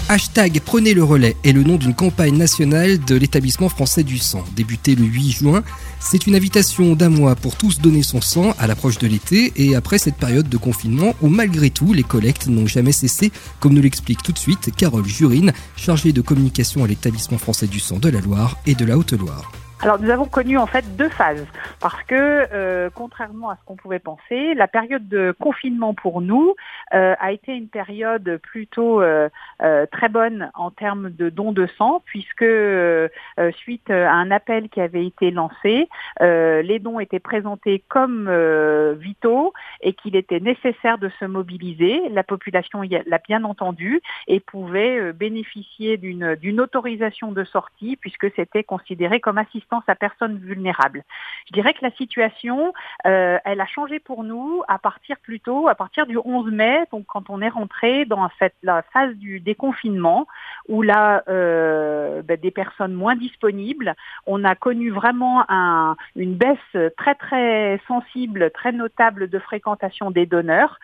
Hashtag Prenez le relais est le nom d'une campagne nationale de l'établissement français du sang. Débutée le 8 juin, c'est une invitation d'un mois pour tous donner son sang à l'approche de l'été et après cette période de confinement où malgré tout les collectes n'ont jamais cessé, comme nous l'explique tout de suite Carole Jurine, chargée de communication à l'établissement français du sang de la Loire et de la Haute-Loire. Alors nous avons connu en fait deux phases parce que contrairement à ce qu'on pouvait penser, la période de confinement pour nous a été une période plutôt très bonne en termes de dons de sang puisque suite à un appel qui avait été lancé, les dons étaient présentés comme vitaux et qu'il était nécessaire de se mobiliser. La population l'a bien entendu et pouvait bénéficier d'une autorisation de sortie puisque c'était considéré comme assistance à personnes vulnérables. Je dirais que la situation, elle a changé pour nous à partir du 11 mai, donc quand on est rentré dans la phase du déconfinement, où là, des personnes moins disponibles, on a connu vraiment une baisse très très sensible, très notable de fréquentation des donneurs,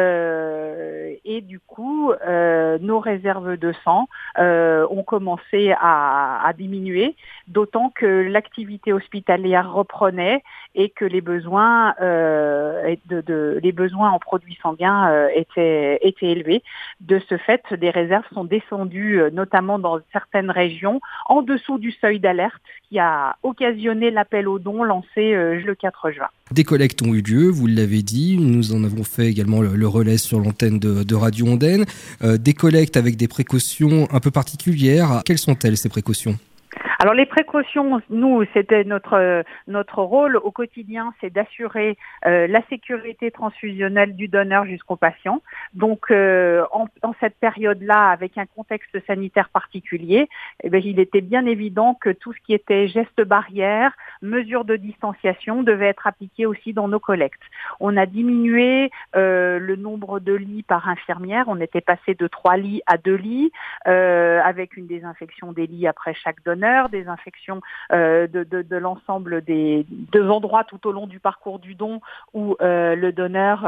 et du coup, nos réserves de sang ont commencé à diminuer, d'autant que l'activité hospitalière reprenait et que les besoins les besoins en produits sanguins étaient élevés. De ce fait, des réserves sont descendues, notamment dans certaines régions, en dessous du seuil d'alerte, qui a occasionné l'appel aux dons lancé le 4 juin. Des collectes ont eu lieu, vous l'avez dit, nous en avons fait également le relais sur l'antenne de Radio Ondaine. Des collectes avec des précautions un peu particulières. Quelles sont-elles, ces précautions ? Alors les précautions, nous, c'était notre rôle au quotidien, c'est d'assurer la sécurité transfusionnelle du donneur jusqu'au patient. Donc en cette période-là, avec un contexte sanitaire particulier, il était bien évident que tout ce qui était gestes barrières, mesures de distanciation devait être appliqué aussi dans nos collectes. On a diminué le nombre de lits par infirmière, on était passé de 3 lits à 2 lits, avec une désinfection des lits après chaque donneur, désinfection de l'ensemble des endroits tout au long du parcours du don où le donneur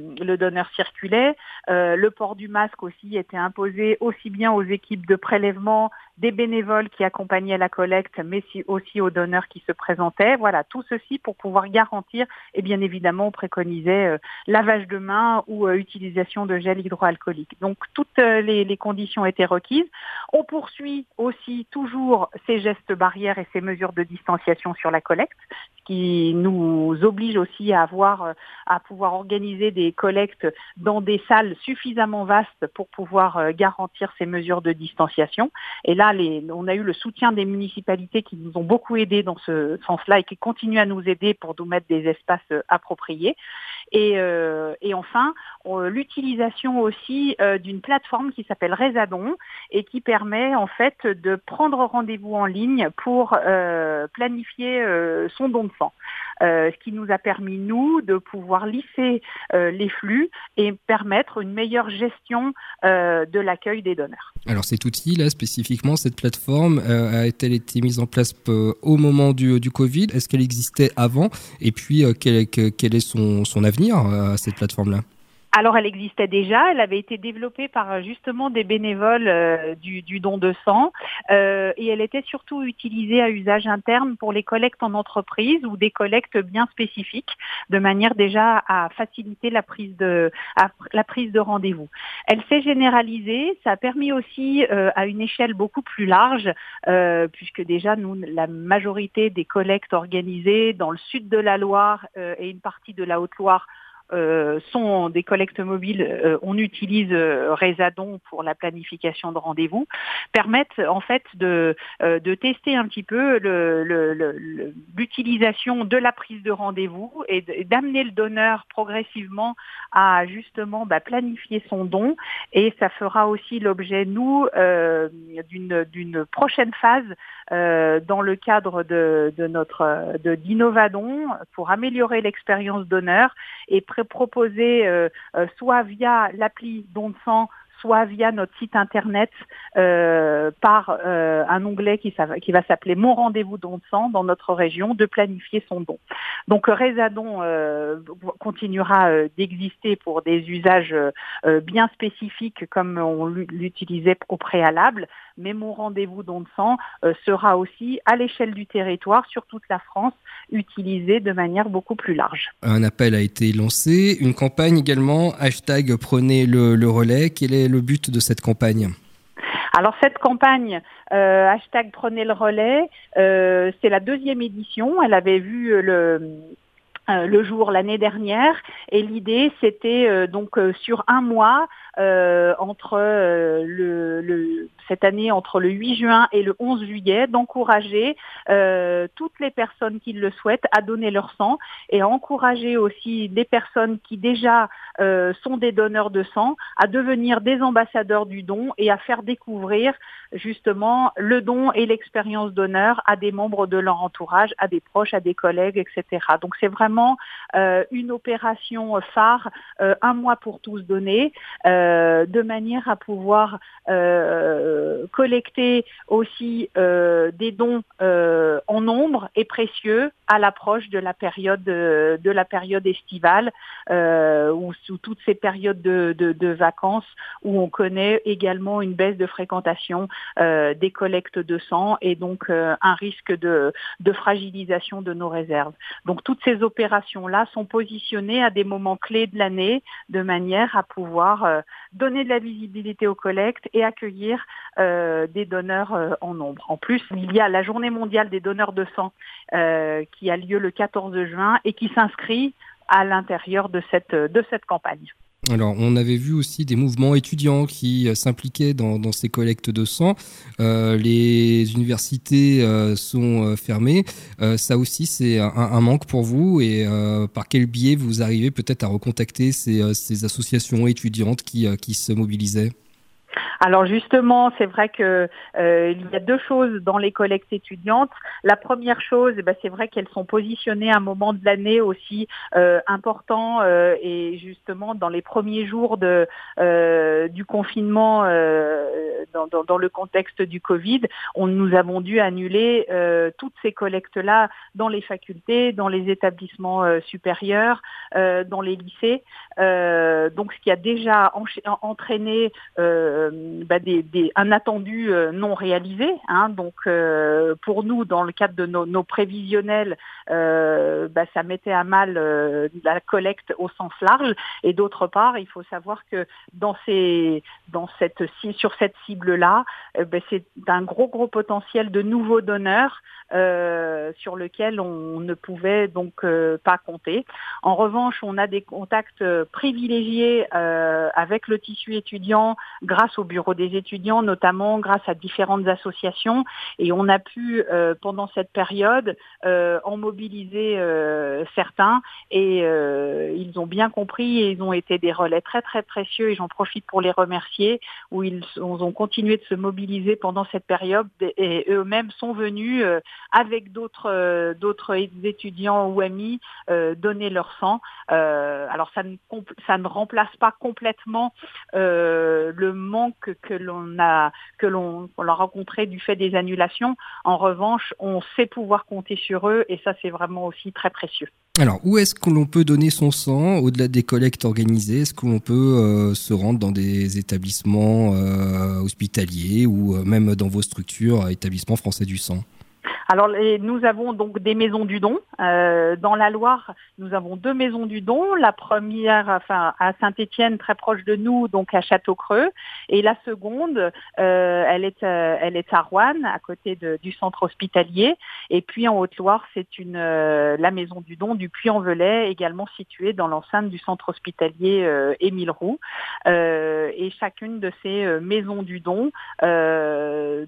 circulait. Le port du masque aussi était imposé aussi bien aux équipes de prélèvement, des bénévoles qui accompagnaient la collecte, mais aussi aux donneurs qui se présentaient. Voilà, tout ceci pour pouvoir garantir, et bien évidemment on préconisait lavage de mains ou utilisation de gel hydroalcoolique. Donc toutes les conditions étaient requises. On poursuit aussi toujours ces gestes barrières et ces mesures de distanciation sur la collecte, ce qui nous oblige aussi à pouvoir organiser des collectes dans des salles suffisamment vastes pour pouvoir garantir ces mesures de distanciation. Et là, on a eu le soutien des municipalités qui nous ont beaucoup aidés dans ce sens-là et qui continuent à nous aider pour nous mettre des espaces appropriés. Et enfin, l'utilisation aussi d'une plateforme qui s'appelle Résadon et qui permet en fait de prendre rendez-vous en ligne pour planifier son don de sang. Ce qui nous a permis, nous, de pouvoir lisser les flux et permettre une meilleure gestion de l'accueil des donneurs. Alors cet outil, là, spécifiquement, cette plateforme, a-t-elle été mise en place au moment du Covid ? Est-ce qu'elle existait avant ? Et puis, quel est son avenir à cette plateforme-là ? Alors, elle existait déjà, elle avait été développée par justement des bénévoles du don de sang et elle était surtout utilisée à usage interne pour les collectes en entreprise ou des collectes bien spécifiques, de manière déjà à faciliter la prise de rendez-vous. Elle s'est généralisée, ça a permis aussi à une échelle beaucoup plus large, puisque déjà nous, la majorité des collectes organisées dans le sud de la Loire et une partie de la Haute-Loire sont des collectes mobiles, on utilise Résadon pour la planification de rendez-vous, permettent en fait de tester un petit peu l'utilisation de la prise de rendez-vous et d'amener le donneur progressivement à justement planifier son don, et ça fera aussi l'objet, nous, d'une prochaine phase dans le cadre d'Innovadon pour améliorer l'expérience donneur et proposer soit via l'appli Don de sang, soit via notre site internet par un onglet qui va s'appeler Mon rendez-vous don de sang dans notre région, de planifier son don. Donc Résadon continuera d'exister pour des usages bien spécifiques comme on l'utilisait au préalable, mais Mon rendez-vous don de sang sera aussi à l'échelle du territoire sur toute la France utilisé de manière beaucoup plus large. Un appel a été lancé, une campagne également, hashtag Prenez le relais. Quel est le but de cette campagne ? Alors cette campagne, hashtag Prenez le relais, c'est la 2e édition. Elle avait vu le jour l'année dernière, et l'idée c'était donc sur un mois entre cette année entre le 8 juin et le 11 juillet d'encourager toutes les personnes qui le souhaitent à donner leur sang, et à encourager aussi des personnes qui déjà sont des donneurs de sang à devenir des ambassadeurs du don et à faire découvrir justement le don et l'expérience donneur à des membres de leur entourage, à des proches, à des collègues, etc. Donc c'est vraiment une opération phare, un mois pour tous donner, de manière à pouvoir collecter aussi des dons en nombre et précieux à l'approche de la période estivale, ou sous toutes ces périodes de vacances où on connaît également une baisse de fréquentation des collectes de sang, et donc un risque de fragilisation de nos réserves. Donc toutes ces opérations-là sont positionnées à des moments clés de l'année de manière à pouvoir donner de la visibilité aux collectes et accueillir des donneurs en nombre. En plus, il y a la Journée mondiale des donneurs de sang qui a lieu le 14 juin et qui s'inscrit à l'intérieur de cette campagne. Alors, on avait vu aussi des mouvements étudiants qui s'impliquaient dans ces collectes de sang. Les universités sont fermées. Ça aussi, c'est un manque pour vous. Et par quel biais vous arrivez peut-être à recontacter ces associations étudiantes qui se mobilisaient ? Alors justement, c'est vrai que il y a deux choses dans les collectes étudiantes. La première chose, c'est vrai qu'elles sont positionnées à un moment de l'année aussi important, et justement dans les premiers jours du confinement, dans le contexte du Covid, nous avons dû annuler toutes ces collectes-là dans les facultés, dans les établissements supérieurs, dans les lycées. Donc ce qui a déjà entraîné un attendu non réalisé. Donc pour nous, dans le cadre de nos prévisionnels, ça mettait à mal la collecte au sens large. Et d'autre part, il faut savoir que sur cette cible-là, c'est un gros potentiel de nouveaux donneurs sur lequel on ne pouvait donc pas compter. En revanche, on a des contacts privilégiés avec le tissu étudiant grâce au bureau des étudiants, notamment grâce à différentes associations, et on a pu pendant cette période en mobiliser certains, et ils ont bien compris et ils ont été des relais très très précieux, et j'en profite pour les remercier, où ils ont continué de se mobiliser pendant cette période, et eux-mêmes sont venus avec d'autres étudiants ou amis donner leur sang. Alors ça ne remplace pas complètement le manque que l'on a rencontré du fait des annulations. En revanche, on sait pouvoir compter sur eux, et ça c'est vraiment aussi très précieux. Alors, où est-ce que l'on peut donner son sang au-delà des collectes organisées ? Est-ce que l'on peut se rendre dans des établissements hospitaliers ou même dans vos structures, établissements français du sang ? Alors, nous avons donc des maisons du don. Dans la Loire, nous avons 2 maisons du don. La première, à Saint-Étienne, très proche de nous, donc à Château-Creux. Et la seconde, elle est à Roanne, à côté du centre hospitalier. Et puis en Haute-Loire, c'est la maison du don du Puy-en-Velay, également située dans l'enceinte du centre hospitalier Émile Roux. Et chacune de ces maisons du don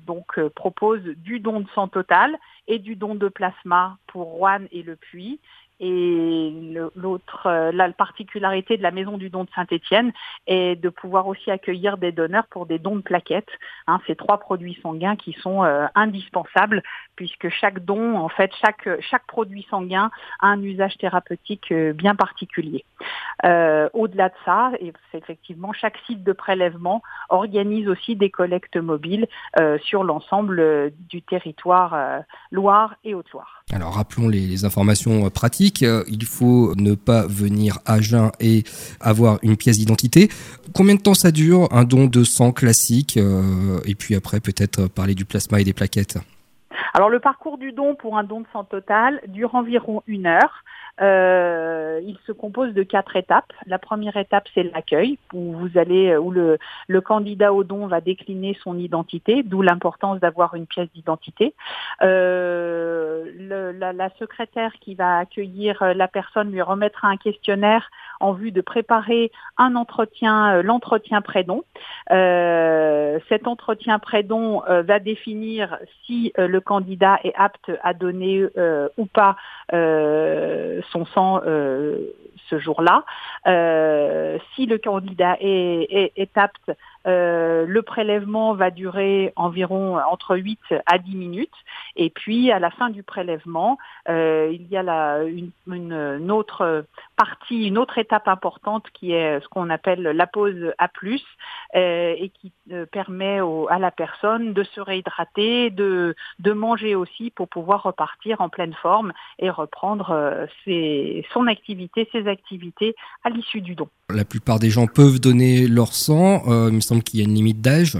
propose du don de sang total et du don de plasma pour Roanne et le Puy. Et la particularité de la Maison du don de Saint-Étienne est de pouvoir aussi accueillir des donneurs pour des dons de plaquettes. Ces 3 produits sanguins qui sont indispensables, puisque chaque don, en fait, chaque produit sanguin a un usage thérapeutique bien particulier. Au-delà de ça, et c'est effectivement, chaque site de prélèvement organise aussi des collectes mobiles sur l'ensemble du territoire Loire et Haute-Loire. Alors rappelons les informations pratiques. Il faut ne pas venir à jeun et avoir une pièce d'identité. Combien de temps ça dure, un don de sang classique, et puis après peut-être parler du plasma et des plaquettes? Alors le parcours du don pour un don de sang total dure environ 1 heure. Il se compose de 4 étapes. La première étape, c'est l'accueil, où le candidat au don va décliner son identité, d'où l'importance d'avoir une pièce d'identité. La secrétaire qui va accueillir la personne lui remettra un questionnaire en vue de préparer l'entretien pré-don. Cet entretien pré-don va définir si le candidat est apte à donner ou pas son sang ce jour-là. Si le candidat est apte, le prélèvement va durer environ entre 8 à 10 minutes. Et puis, à la fin du prélèvement, il y a une autre partie, une autre étape importante qui est ce qu'on appelle la pause A+, et qui permet à la personne de se réhydrater, de manger aussi pour pouvoir repartir en pleine forme et reprendre ses activités à l'issue du don. La plupart des gens peuvent donner leur sang. Il me semble qu'il y a une limite d'âge.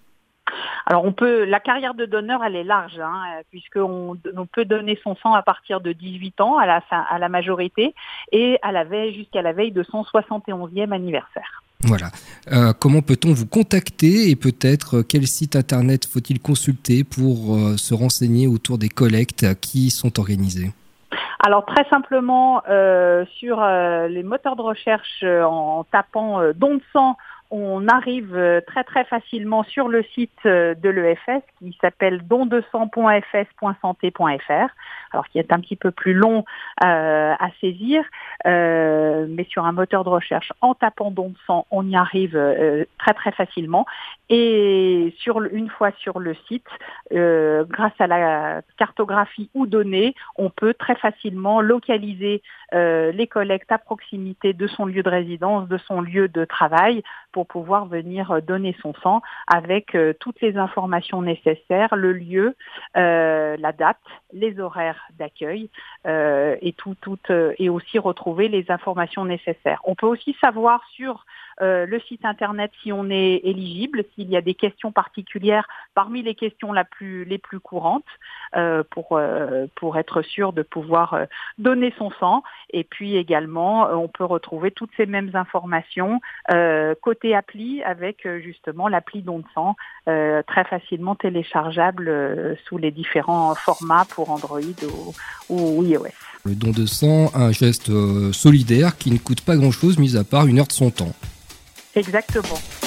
Alors la carrière de donneur, elle est large, puisqu'on peut donner son sang à partir de 18 ans à la majorité et jusqu'à la veille de son 71e anniversaire. Voilà. Comment peut-on vous contacter et peut-être quel site internet faut-il consulter pour se renseigner autour des collectes qui sont organisées ? Alors très simplement, sur les moteurs de recherche, en tapant don de sang, on arrive très très facilement sur le site de l'EFS qui s'appelle dondesang.fs.santé.fr, alors qui est un petit peu plus long à saisir, mais sur un moteur de recherche en tapant don de sang, on y arrive très très facilement. Et une fois sur le site, grâce à la cartographie ou données, on peut très facilement localiser les collectes à proximité de son lieu de résidence, de son lieu de travail, pour pouvoir venir donner son sang avec toutes les informations nécessaires, le lieu, la date, les horaires d'accueil et aussi retrouver les informations nécessaires. On peut aussi savoir sur le site internet si on est éligible, s'il y a des questions particulières parmi les questions les plus courantes pour être sûr de pouvoir donner son sang. Et puis également, on peut retrouver toutes ces mêmes informations côté appli avec justement l'appli don de sang très facilement téléchargeable sous les différents formats pour Android ou iOS. Le don de sang, un geste solidaire qui ne coûte pas grand-chose mis à part 1 heure de son temps. Exactement.